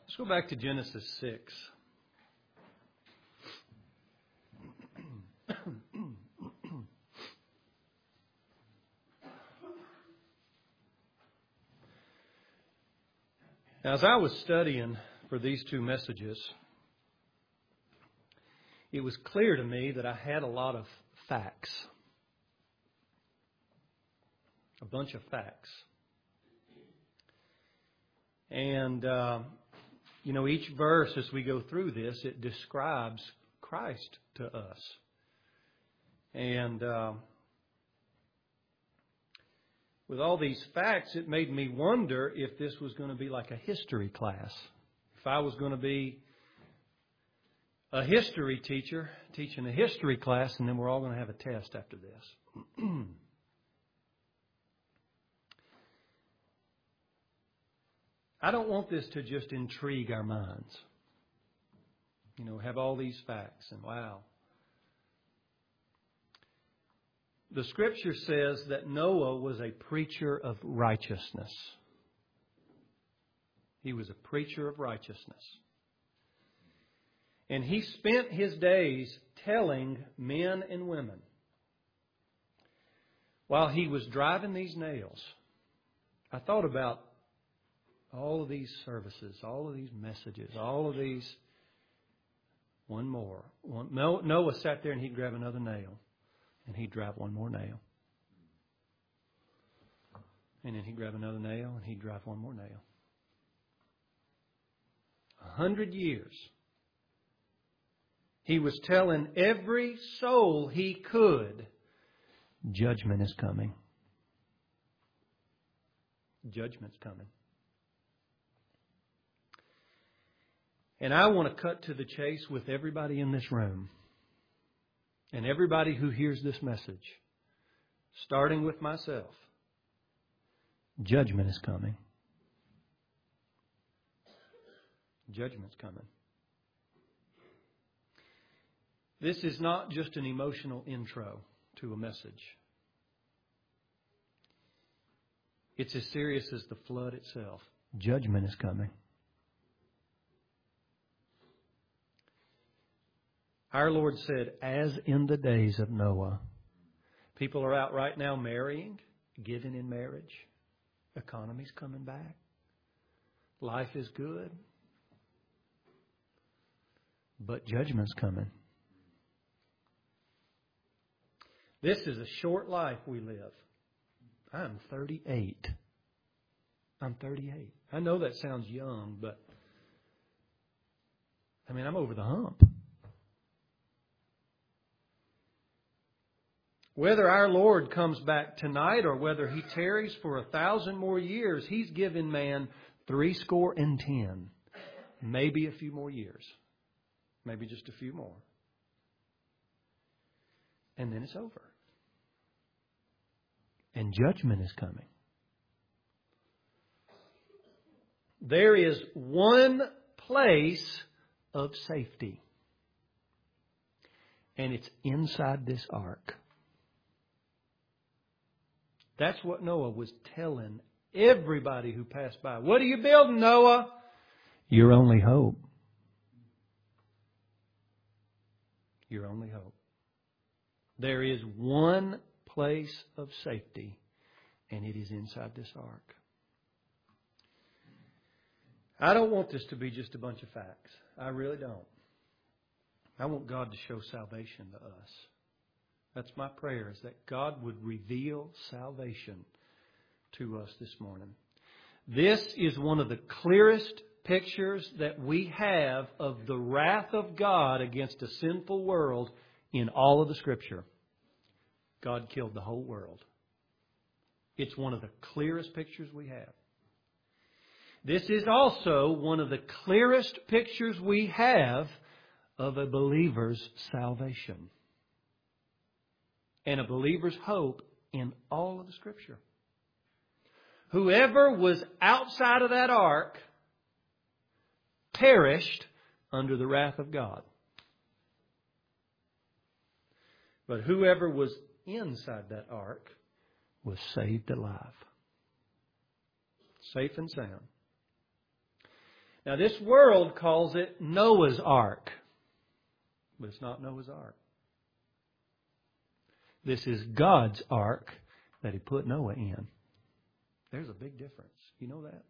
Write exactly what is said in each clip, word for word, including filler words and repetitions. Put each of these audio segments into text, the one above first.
Let's go back to Genesis six. Now, as I was studying for these two messages, it was clear to me that I had a lot of facts. A bunch of facts. And, uh, you know, each verse as we go through this, it describes Christ to us. And uh, with all these facts, it made me wonder if this was going to be like a history class. If I was going to be a history teacher teaching a history class, and then we're all going to have a test after this. I don't want this to just intrigue our minds. You know, have all these facts and wow. The Scripture says that Noah was a preacher of righteousness. He was a preacher of righteousness. And he spent his days telling men and women, while he was driving these nails, I thought about all of these services, all of these messages, all of these. One more. One, Noah sat there and he'd grab another nail. And he'd drive one more nail. And then he'd grab another nail and he'd drive one more nail. A hundred years. He was telling every soul he could, judgment is coming. Judgment's coming. And I want to cut to the chase with everybody in this room. And everybody who hears this message, starting with myself, judgment is coming. Judgment's coming. This is not just an emotional intro to a message. It's as serious as the flood itself. Judgment is coming. Our Lord said, as in the days of Noah. People are out right now marrying, giving in marriage. Economy's coming back. Life is good. But judgment's coming. This is a short life we live. I'm thirty-eight. I'm thirty-eight. I know that sounds young, but I mean, I'm over the hump. Whether our Lord comes back tonight or whether He tarries for a thousand more years, He's given man three score and ten. Maybe a few more years. Maybe just a few more. And then it's over. And judgment is coming. There is one place of safety. And it's inside this ark. That's what Noah was telling everybody who passed by. What are you building, Noah? Your only hope. Your only hope. There is one place of safety, and it is inside this ark. I don't want this to be just a bunch of facts. I really don't. I want God to show salvation to us. That's my prayer, is that God would reveal salvation to us this morning. This is one of the clearest pictures that we have of the wrath of God against a sinful world in all of the Scripture. God killed the whole world. It's one of the clearest pictures we have. This is also one of the clearest pictures we have of a believer's salvation. And a believer's hope in all of the Scripture. Whoever was outside of that ark perished under the wrath of God. But whoever was inside that ark was saved alive. Safe and sound. Now this world calls it Noah's Ark. But it's not Noah's Ark. This is God's Ark that He put Noah in. There's a big difference. You know that?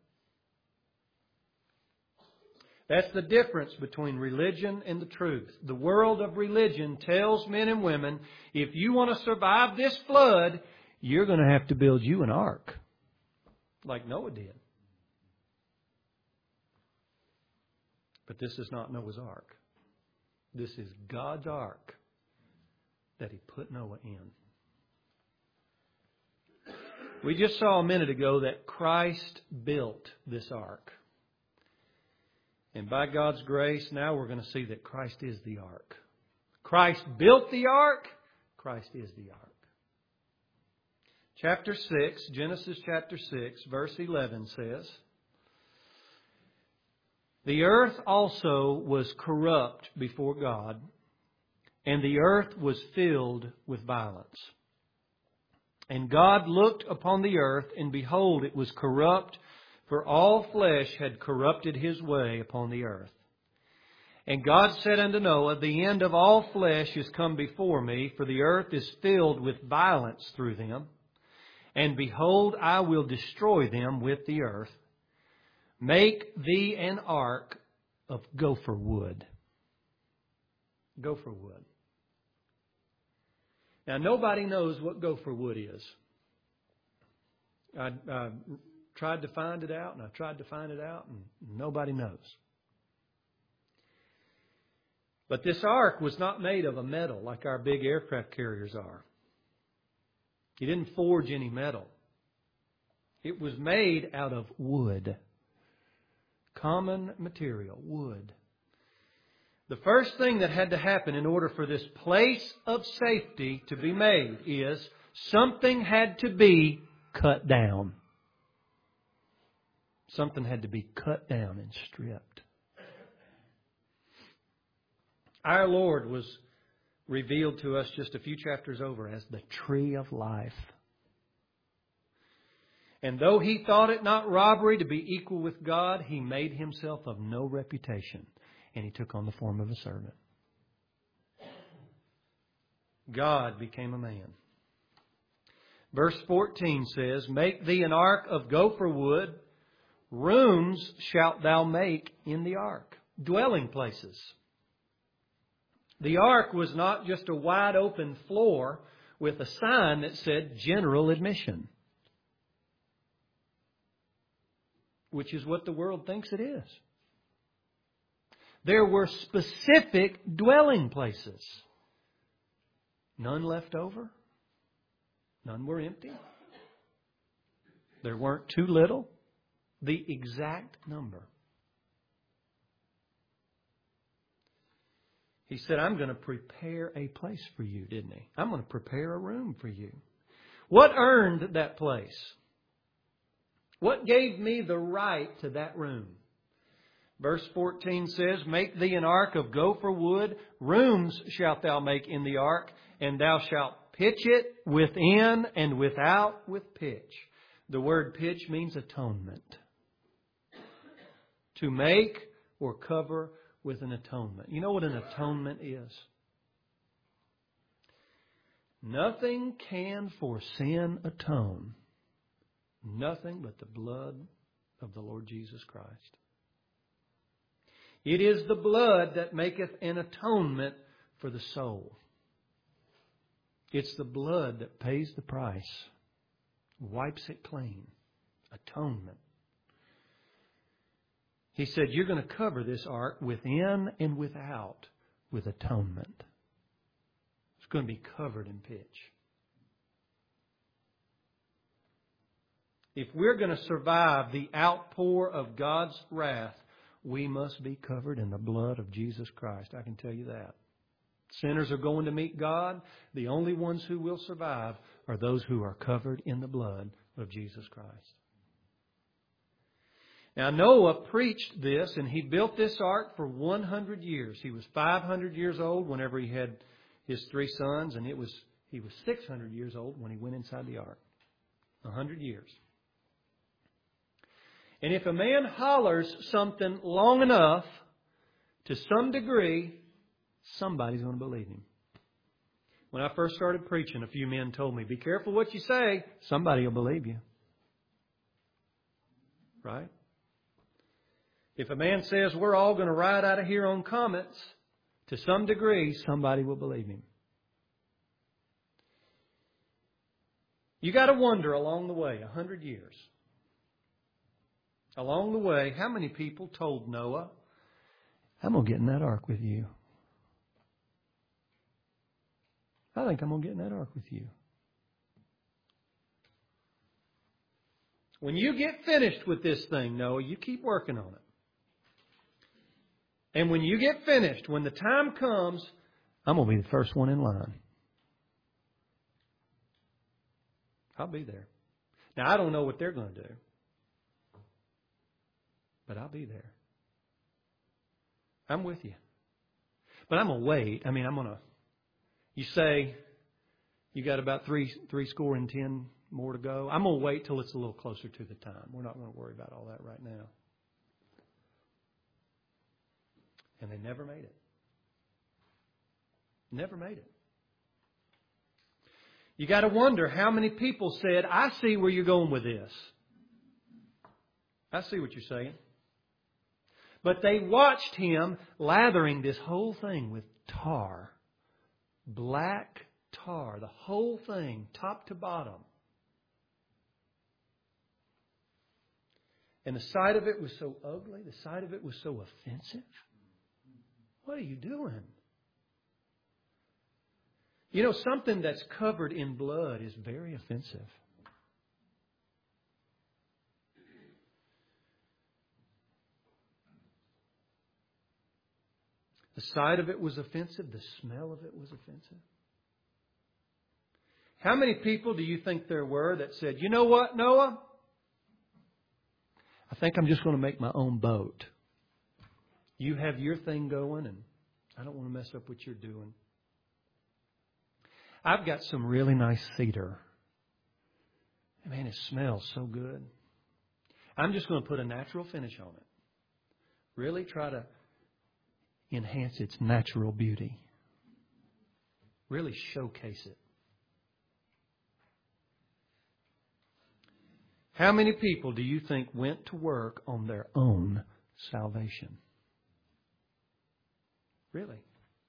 That's the difference between religion and the truth. The world of religion tells men and women, if you want to survive this flood, you're going to have to build you an ark, like Noah did. But this is not Noah's Ark. This is God's Ark that He put Noah in. We just saw a minute ago that Christ built this ark. And by God's grace, now we're going to see that Christ is the ark. Christ built the ark. Christ is the ark. Chapter six, Genesis chapter six, verse eleven says, the earth also was corrupt before God, and the earth was filled with violence. And God looked upon the earth, and behold, it was corrupt, for all flesh had corrupted his way upon the earth. And God said unto Noah, the end of all flesh is come before me, for the earth is filled with violence through them. And behold, I will destroy them with the earth. Make thee an ark of gopher wood. Gopher wood. Now, nobody knows what gopher wood is. I, I tried to find it out, and I tried to find it out, and nobody knows. But this ark was not made of a metal like our big aircraft carriers are. He didn't forge any metal. It was made out of wood. Common material, wood. The first thing that had to happen in order for this place of safety to be made is something had to be cut down. Something had to be cut down and stripped. Our Lord was revealed to us just a few chapters over as the tree of life. And though He thought it not robbery to be equal with God, He made Himself of no reputation. And He took on the form of a servant. God became a man. Verse fourteen says, make thee an ark of gopher wood. Rooms shalt thou make in the ark. Dwelling places. The ark was not just a wide open floor with a sign that said general admission. Which is what the world thinks it is. There were specific dwelling places. None left over. None were empty. There weren't too little. The exact number. He said, I'm going to prepare a place for you, didn't He? I'm going to prepare a room for you. What earned that place? What gave me the right to that room? Verse fourteen says, make thee an ark of gopher wood. Rooms shalt thou make in the ark, and thou shalt pitch it within and without with pitch. The word pitch means atonement. To make or cover with an atonement. You know what an atonement is? Nothing can for sin atone. Nothing but the blood of the Lord Jesus Christ. It is the blood that maketh an atonement for the soul. It's the blood that pays the price, wipes it clean. Atonement. He said, you're going to cover this ark within and without with atonement. It's going to be covered in pitch. If we're going to survive the outpour of God's wrath, we must be covered in the blood of Jesus Christ. I can tell you that. Sinners are going to meet God. The only ones who will survive are those who are covered in the blood of Jesus Christ. Now Noah preached this, and he built this ark for one hundred years. He was five hundred years old whenever he had his three sons, and it was he was six hundred years old when he went inside the ark. one hundred years. And if a man hollers something long enough, to some degree, somebody's going to believe him. When I first started preaching, a few men told me, be careful what you say. Somebody will believe you. Right? If a man says we're all going to ride out of here on comets, to some degree, somebody will believe him. You got to wonder along the way, a hundred years. Along the way, how many people told Noah, I'm going to get in that ark with you. I think I'm going to get in that ark with you. When you get finished with this thing, Noah, you keep working on it. And when you get finished, when the time comes, I'm going to be the first one in line. I'll be there. Now, I don't know what they're going to do. But I'll be there. I'm with you. But I'm going to wait. I mean, I'm going to... You say you got about three three score and ten more to go. I'm going to wait till it's a little closer to the time. We're not going to worry about all that right now. And they never made it. Never made it. You got to wonder how many people said, I see where you're going with this. I see what you're saying. But they watched him lathering this whole thing with tar. Black tar. The whole thing, top to bottom. And the sight of it was so ugly. The sight of it was so offensive. What are you doing? You know, something that's covered in blood is very offensive. The sight of it was offensive. The smell of it was offensive. How many people do you think there were that said, you know what, Noah? I think I'm just going to make my own boat. You have your thing going, and I don't want to mess up what you're doing. I've got some really nice cedar. Man, it smells so good. I'm just going to put a natural finish on it. Really try to enhance its natural beauty. Really showcase it. How many people do you think went to work on their own salvation? Really?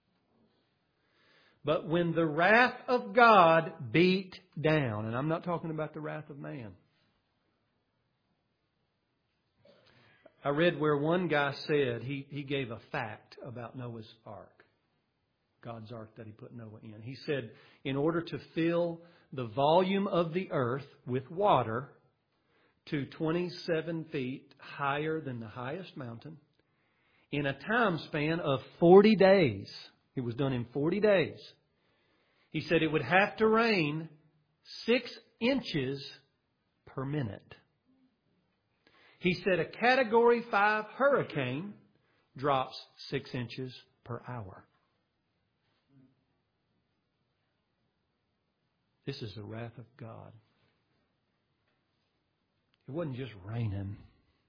But when the wrath of God beat down, and I'm not talking about the wrath of man. I read where one guy said, he, he gave a fact about Noah's ark. God's ark that He put Noah in. He said, in order to fill the volume of the earth with water to twenty-seven feet higher than the highest mountain, in a time span of forty days, it was done in forty days, he said it would have to rain six inches per minute. He said a Category five hurricane drops six inches per hour. This is the wrath of God. It wasn't just raining.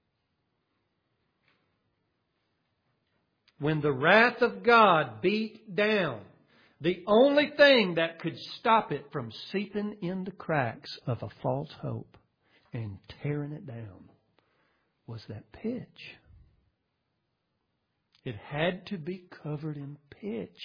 When the wrath of God beat down, the only thing that could stop it from seeping in the cracks of a false hope and tearing it down was that pitch. It had to be covered in pitch.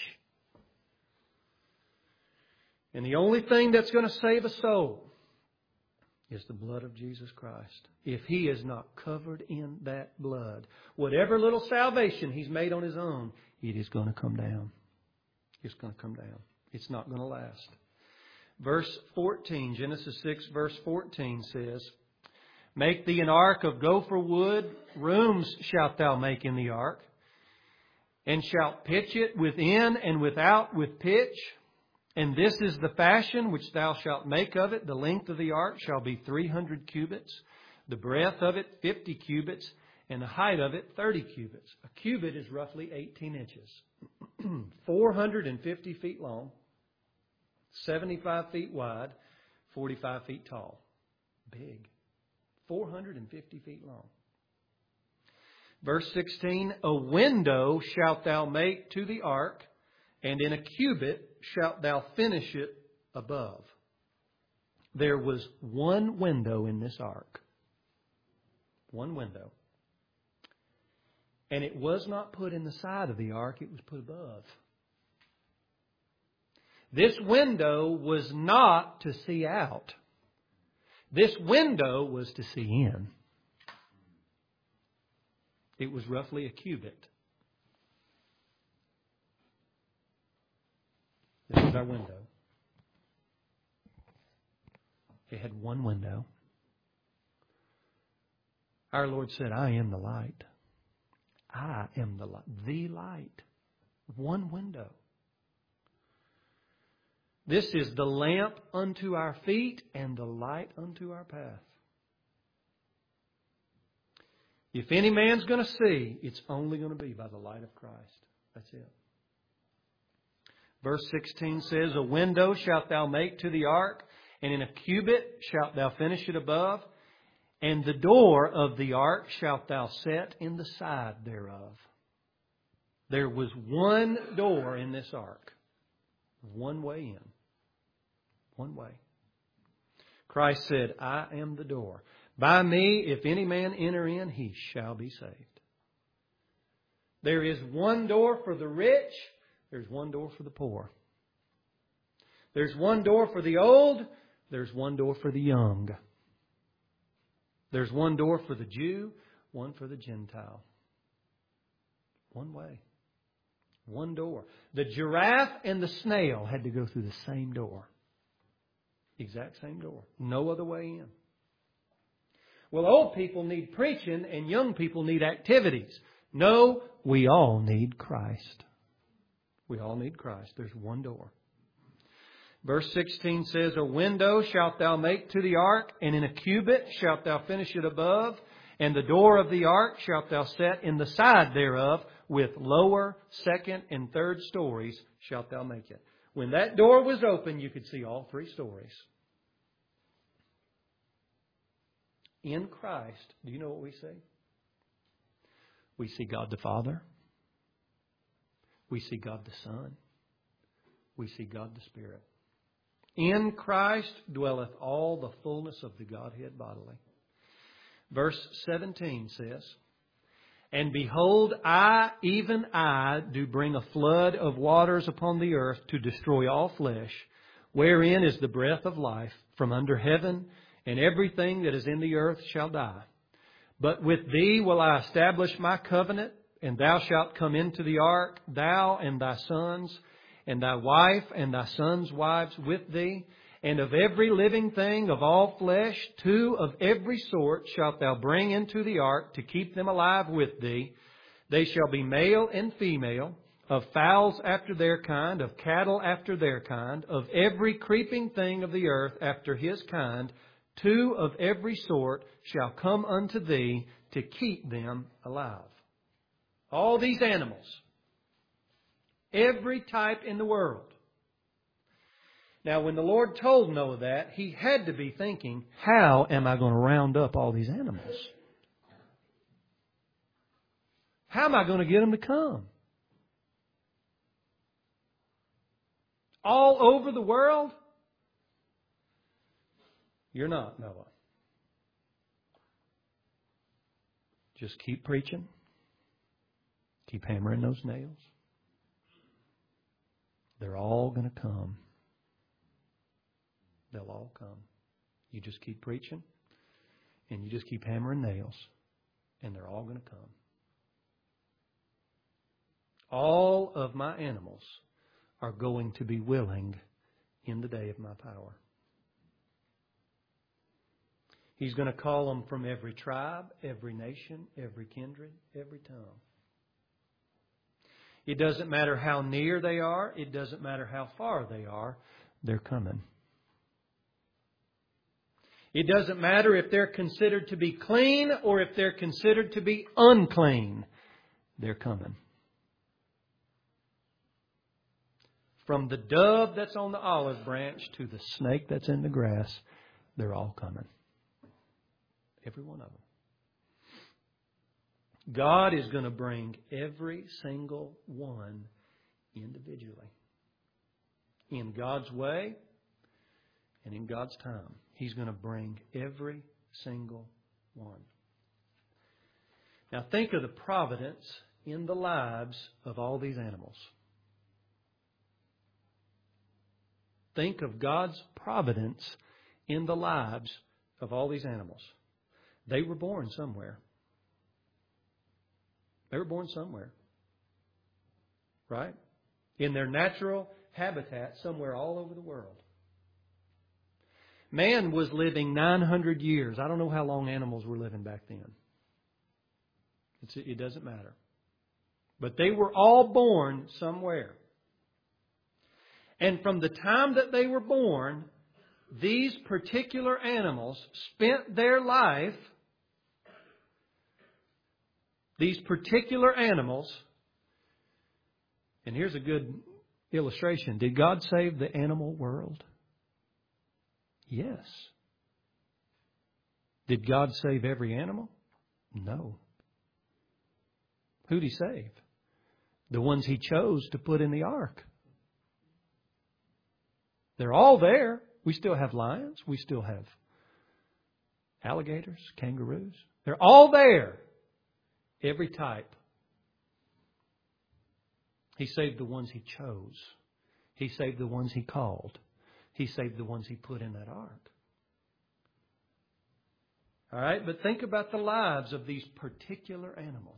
And the only thing that's going to save a soul is the blood of Jesus Christ. If He is not covered in that blood, whatever little salvation He's made on His own, it is going to come down. It's going to come down. It's not going to last. Verse fourteen, Genesis six, verse fourteen says, make thee an ark of gopher wood, rooms shalt thou make in the ark, and shalt pitch it within and without with pitch. And this is the fashion which thou shalt make of it. The length of the ark shall be three hundred cubits, the breadth of it fifty cubits, and the height of it thirty cubits. A cubit is roughly eighteen inches. four hundred fifty feet long, seventy-five feet wide, forty-five feet tall. Big. four hundred fifty feet long. Verse sixteen, a window shalt thou make to the ark, and in a cubit shalt thou finish it above. There was one window in this ark. One window. And it was not put in the side of the ark, it was put above. This window was not to see out. This window was to see in. It was roughly a cubit. This is our window. It had one window. Our Lord said, I am the light. I am the light. The light. One window. This is the lamp unto our feet and the light unto our path. If any man's going to see, it's only going to be by the light of Christ. That's it. Verse sixteen says, a window shalt thou make to the ark, and in a cubit shalt thou finish it above, and the door of the ark shalt thou set in the side thereof. There was one door in this ark. One way in. One way. Christ said, I am the door. By me, if any man enter in, he shall be saved. There is one door for the rich. There's one door for the poor. There's one door for the old. There's one door for the young. There's one door for the Jew, one for the Gentile. One way. One door. The giraffe and the snail had to go through the same door. Exact same door. No other way in. Well, old people need preaching and young people need activities. No, we all need Christ. We all need Christ. There's one door. Verse sixteen says, a window shalt thou make to the ark, and in a cubit shalt thou finish it above, and the door of the ark shalt thou set in the side thereof, with lower, second, and third stories shalt thou make it. When that door was open, you could see all three stories. In Christ, do you know what we see? We see God the Father. We see God the Son. We see God the Spirit. In Christ dwelleth all the fullness of the Godhead bodily. Verse seventeen says, and behold, I, even I, do bring a flood of waters upon the earth to destroy all flesh, wherein is the breath of life from under heaven, and everything that is in the earth shall die. But with thee will I establish my covenant, and thou shalt come into the ark, thou and thy sons, and thy wife and thy sons' wives with thee, and of every living thing of all flesh, two of every sort shalt thou bring into the ark to keep them alive with thee. They shall be male and female, of fowls after their kind, of cattle after their kind, of every creeping thing of the earth after his kind. Two of every sort shall come unto thee to keep them alive. All these animals. Every type in the world. Now, when the Lord told Noah that, he had to be thinking, how am I going to round up all these animals? How am I going to get them to come? All over the world? You're not, Noah. Just keep preaching. Keep hammering those nails. They're all going to come. They'll all come. You just keep preaching, and you just keep hammering nails, and they're all going to come. All of my animals are going to be willing in the day of my power. He's going to call them from every tribe, every nation, every kindred, every tongue. It doesn't matter how near they are. It doesn't matter how far they are. They're coming. It doesn't matter if they're considered to be clean or if they're considered to be unclean. They're coming. From the dove that's on the olive branch to the snake that's in the grass, they're all coming. Every one of them. God is going to bring every single one individually. In God's way and in God's time. He's going to bring every single one. Now think of the providence in the lives of all these animals. Think of God's providence in the lives of all these animals. They were born somewhere. They were born somewhere. Right? In their natural habitat somewhere all over the world. Man was living nine hundred years. I don't know how long animals were living back then. It's, it doesn't matter. But they were all born somewhere. And from the time that they were born, these particular animals spent their life, these particular animals, and here's a good illustration. Did God save the animal world? Yes. Did God save every animal? No. Who'd He save? The ones He chose to put in the ark. They're all there. We still have lions. We still have alligators, kangaroos. They're all there. Every type. He saved the ones He chose. He saved the ones He called. He saved the ones He put in that ark. All right, but think about the lives of these particular animals.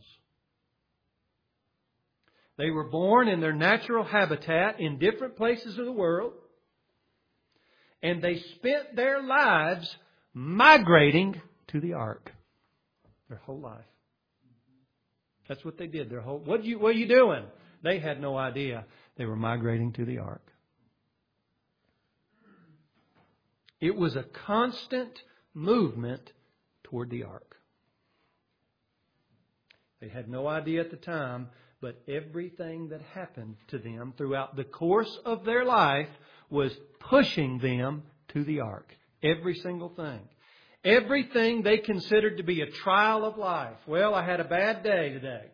They were born in their natural habitat in different places of the world. And they spent their lives migrating to the ark. Their whole life. That's what they did. Their whole. What you? What are you doing? They had no idea. They were migrating to the ark. It was a constant movement toward the ark. They had no idea at the time, but everything that happened to them throughout the course of their life was pushing them to the ark. Every single thing. Everything they considered to be a trial of life. Well, I had a bad day today.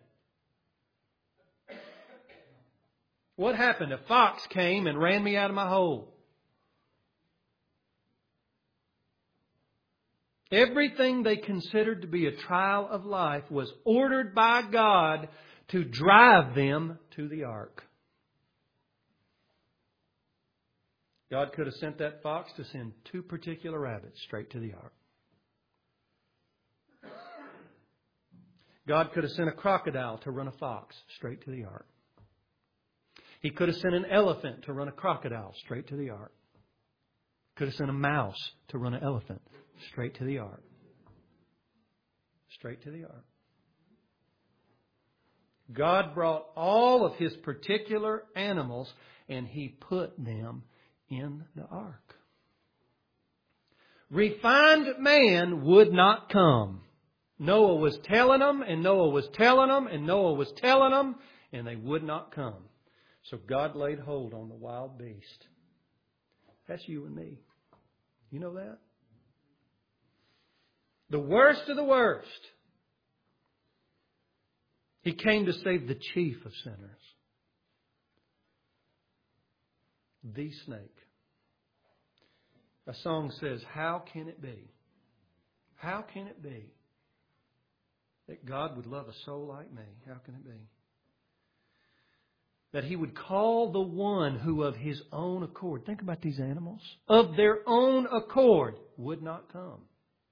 What happened? A fox came and ran me out of my hole. Everything they considered to be a trial of life was ordered by God to drive them to the ark. God could have sent that fox to send two particular rabbits straight to the ark. God could have sent a crocodile to run a fox straight to the ark. He could have sent an elephant to run a crocodile straight to the ark. Could have sent a mouse to run an elephant straight to the ark. Straight to the ark. God brought all of His particular animals and He put them in the ark. Refined man would not come. Noah was telling them, and Noah was telling them, and Noah was telling them, and they would not come. So God laid hold on the wild beast. That's you and me. You know that? The worst of the worst. He came to save the chief of sinners. The snake. A song says, how can it be? How can it be that God would love a soul like me? How can it be? That He would call the one who of His own accord, think about these animals, of their own accord would not come.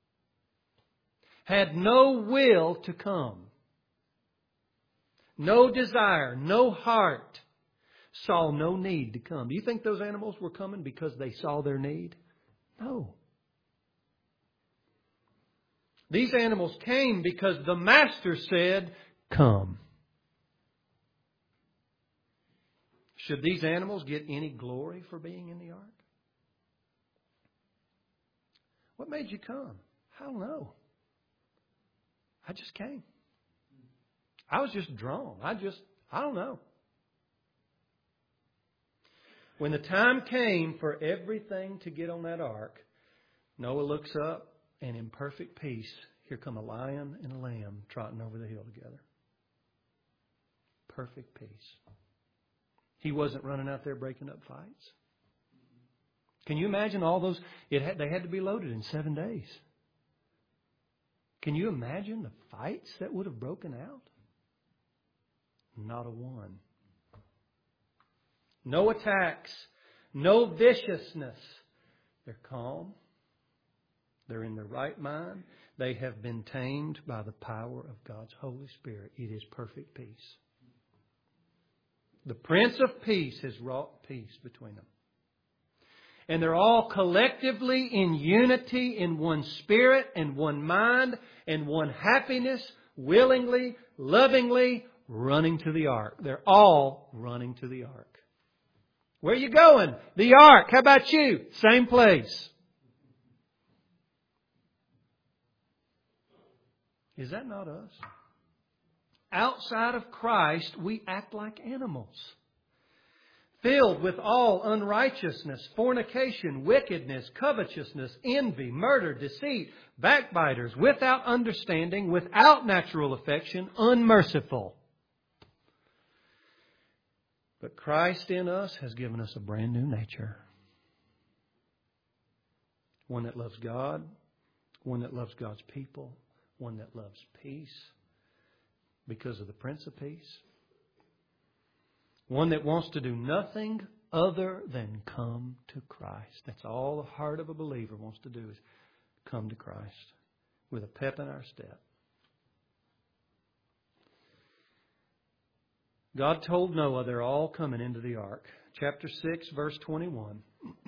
Had no will to come. No desire, no heart, saw no need to come. Do you think those animals were coming because they saw their need? No. These animals came because the Master said, come. Should these animals get any glory for being in the ark? What made you come? I don't know. I just came. I was just drawn. I just, I don't know. When the time came for everything to get on that ark, Noah looks up and in perfect peace, here come a lion and a lamb trotting over the hill together. Perfect peace. He wasn't running out there breaking up fights. Can you imagine all those? It had, they had to be loaded in seven days. Can you imagine the fights that would have broken out? Not a one. No attacks. No viciousness. They're calm. They're in their right mind. They have been tamed by the power of God's Holy Spirit. It is perfect peace. The Prince of Peace has wrought peace between them. And they're all collectively in unity, in one spirit and one mind and one happiness, willingly, lovingly running to the ark. They're all running to the ark. Where are you going? The ark. How about you? Same place. Is that not us? Outside of Christ, we act like animals. Filled with all unrighteousness, fornication, wickedness, covetousness, envy, murder, deceit, backbiters, without understanding, without natural affection, unmerciful. But Christ in us has given us a brand new nature. One that loves God, one that loves God's people, one that loves peace because of the Prince of Peace. One that wants to do nothing other than come to Christ. That's all the heart of a believer wants to do is come to Christ with a pep in our step. God told Noah they're all coming into the ark. Chapter six, verse twenty-one.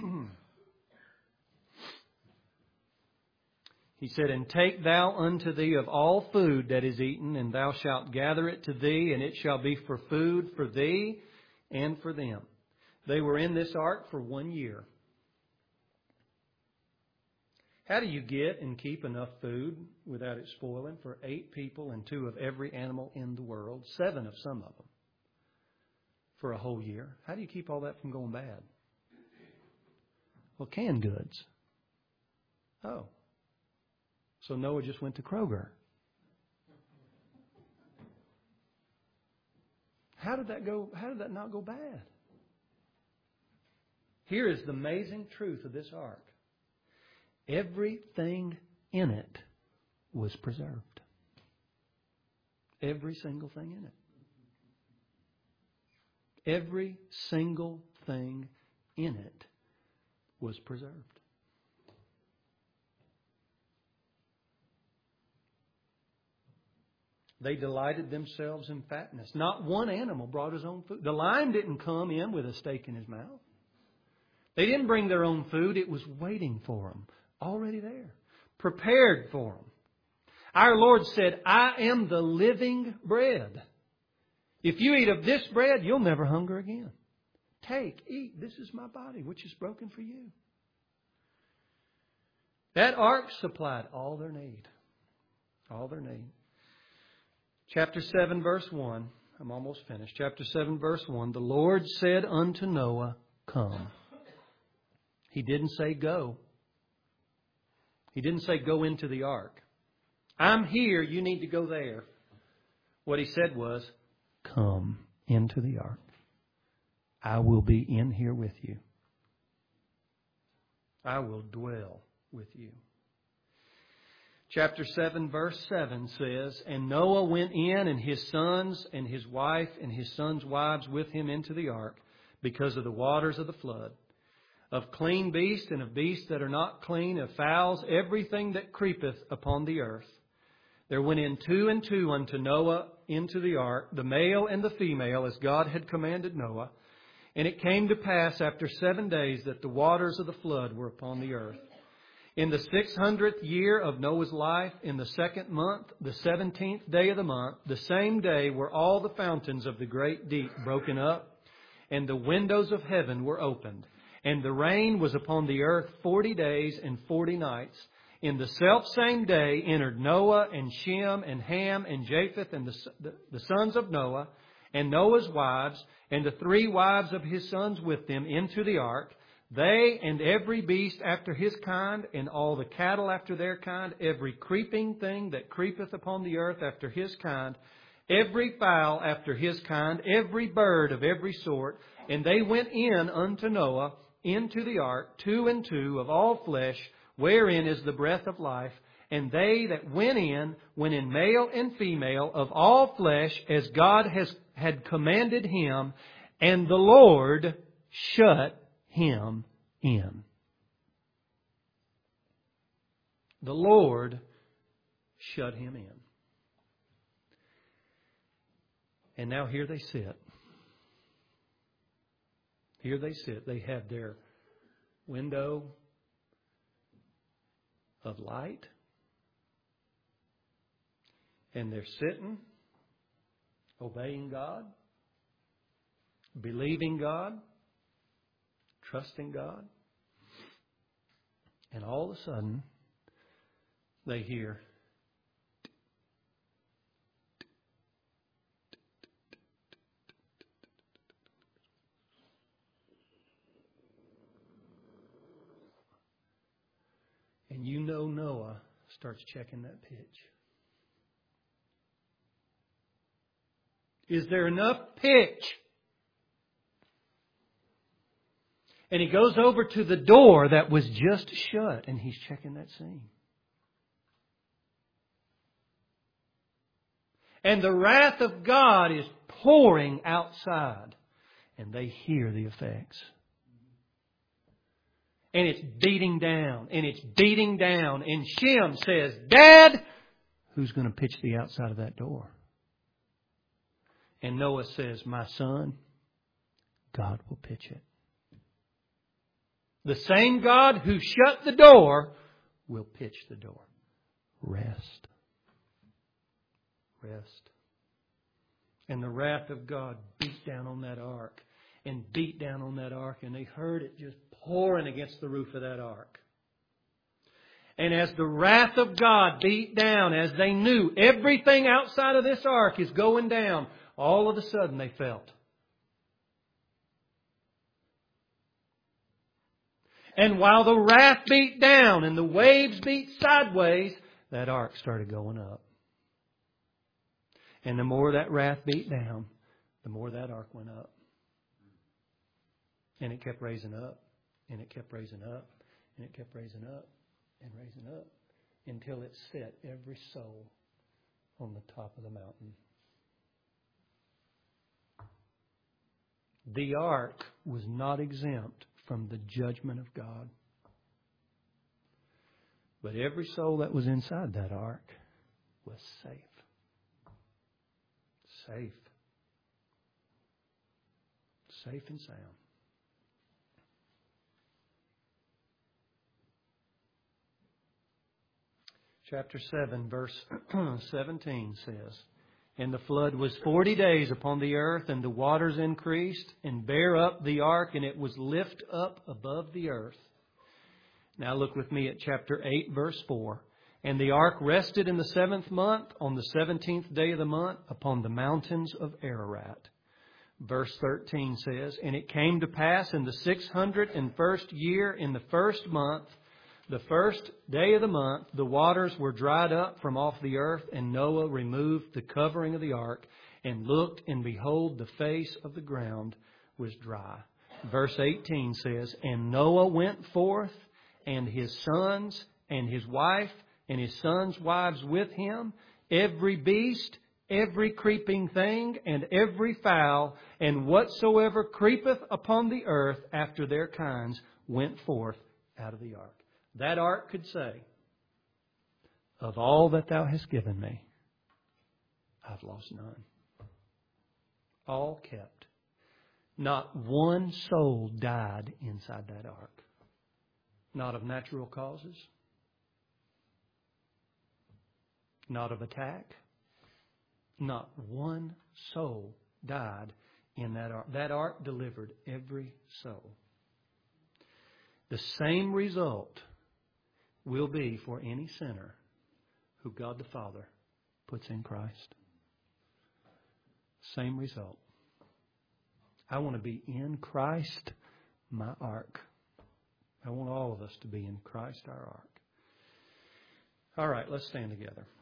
He said, "And take thou unto thee of all food that is eaten, and thou shalt gather it to thee, and it shall be for food for thee and for them." They were in this ark for one year. How do you get and keep enough food without it spoiling for eight people and two of every animal in the world, seven of some of them, for a whole year? How do you keep all that from going bad? Well, canned goods. Oh. So Noah just went to Kroger. How did that go? How did that not go bad? Here is the amazing truth of this ark. Everything in it was preserved. Every single thing in it. Every single thing in it was preserved. They delighted themselves in fatness. Not one animal brought his own food. The lion didn't come in with a steak in his mouth. They didn't bring their own food. It was waiting for them. Already there. Prepared for them. Our Lord said, "I am the living bread. If you eat of this bread, you'll never hunger again. Take, eat. This is my body, which is broken for you." That ark supplied all their need. All their need. Chapter seven, verse one. I'm almost finished. Chapter seven, verse one. The Lord said unto Noah, "Come." He didn't say go. He didn't say go into the ark. I'm here, you need to go there. What he said was, come into the ark. I will be in here with you. I will dwell with you. Chapter seven, verse seven says, "And Noah went in, and his sons and his wife and his sons' wives with him into the ark, because of the waters of the flood. Of clean beasts and of beasts that are not clean, of fowls, everything that creepeth upon the earth. There went in two and two unto Noah into the ark, the male and the female, as God had commanded Noah. And it came to pass after seven days that the waters of the flood were upon the earth. In the six hundredth year of Noah's life, in the second month, the seventeenth day of the month, the same day were all the fountains of the great deep broken up, and the windows of heaven were opened. And the rain was upon the earth forty days and forty nights. In the selfsame day entered Noah and Shem and Ham and Japheth and the, the, the sons of Noah and Noah's wives and the three wives of his sons with them into the ark. They and every beast after his kind, and all the cattle after their kind, every creeping thing that creepeth upon the earth after his kind, every fowl after his kind, every bird of every sort. And they went in unto Noah into the ark, two and two of all flesh, wherein is the breath of life. And they that went in, went in male and female of all flesh, as God has had commanded him, and the Lord shut him in. The Lord shut him in. And now here they sit. Here they sit. They have their window of light. And they're sitting, obeying God, believing God, trusting God. And all of a sudden, they hear, and you know Noah starts checking that pitch. Is there enough pitch? And he goes over to the door that was just shut, and he's checking that seam. And the wrath of God is pouring outside, and they hear the effects. And it's beating down, and it's beating down. And Shem says, Dad, who's going to pitch the outside of that door? And Noah says, my son, God will pitch it. The same God who shut the door will pitch the door. Rest. Rest. And the wrath of God beat down on that ark. And beat down on that ark. And they heard it just pouring against the roof of that ark. And as the wrath of God beat down, as they knew everything outside of this ark is going down, all of a sudden they felt. And while the wrath beat down and the waves beat sideways, that ark started going up. And the more that wrath beat down, the more that ark went up. And it kept raising up, and it kept raising up, and it kept raising up, and raising up, until it set every soul on the top of the mountain. The ark was not exempt from the judgment of God. But every soul that was inside that ark was safe. Safe. Safe and sound. Chapter seven, verse seventeen says, And the flood was forty days upon the earth, and the waters increased, and bare up the ark, and it was lift up above the earth. Now look with me at chapter eight, verse four. And the ark rested in the seventh month, on the seventeenth day of the month, upon the mountains of Ararat. Verse thirteen says, And it came to pass in the six hundred and first year, in the first month, the first day of the month, the waters were dried up from off the earth, and Noah removed the covering of the ark, and looked, and behold, the face of the ground was dry. Verse eighteen says, And Noah went forth, and his sons, and his wife, and his sons' wives with him, every beast, every creeping thing, and every fowl, and whatsoever creepeth upon the earth after their kinds, went forth out of the ark. That ark could say, Of all that thou hast given me, I've lost none. All kept. Not one soul died inside that ark. Not of natural causes. Not of attack. Not one soul died in that ark. That ark delivered every soul. The same result will be for any sinner who God the Father puts in Christ. Same result. I want to be in Christ, my ark. I want all of us to be in Christ our ark. All right, let's stand together.